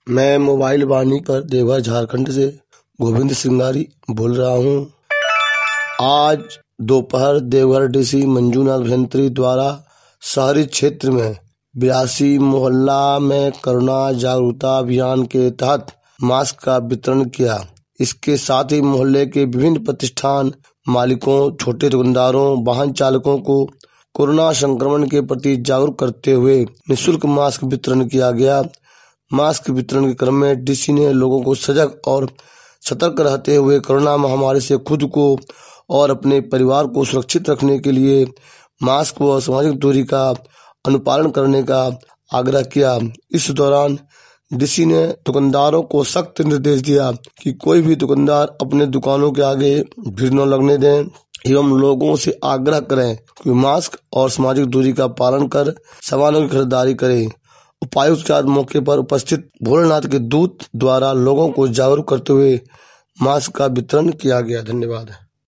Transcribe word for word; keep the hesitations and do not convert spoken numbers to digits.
मैं मोबाइल वाणी पर देवघर झारखंड से गोविंद सिंगारी बोल रहा हूँ। आज दोपहर देवघर डीसी मंजूनाथ अभियंत्री द्वारा शहरी क्षेत्र में बिरासी मोहल्ला में कोरोना जागरूकता अभियान के तहत मास्क का वितरण किया। इसके साथ ही मोहल्ले के विभिन्न प्रतिष्ठान मालिकों, छोटे दुकानदारों, वाहन चालकों को कोरोना संक्रमण के प्रति जागरूक करते हुए निःशुल्क मास्क वितरण किया गया। मास्क वितरण के क्रम में डीसी ने लोगों को सजग और सतर्क रहते हुए कोरोना महामारी से खुद को और अपने परिवार को सुरक्षित रखने के लिए मास्क व सामाजिक दूरी का अनुपालन करने का आग्रह किया। इस दौरान डीसी ने दुकानदारों को सख्त निर्देश दिया कि कोई भी दुकानदार अपने दुकानों के आगे भीड़ न लगने दें एवं लोगों से आग्रह करें कि मास्क और सामाजिक दूरी का पालन कर सामानों की खरीदारी करें। उपायुक्त के मौके पर उपस्थित भोलेनाथ के दूत द्वारा लोगों को जागरूक करते हुए मास्क का वितरण किया गया। धन्यवाद।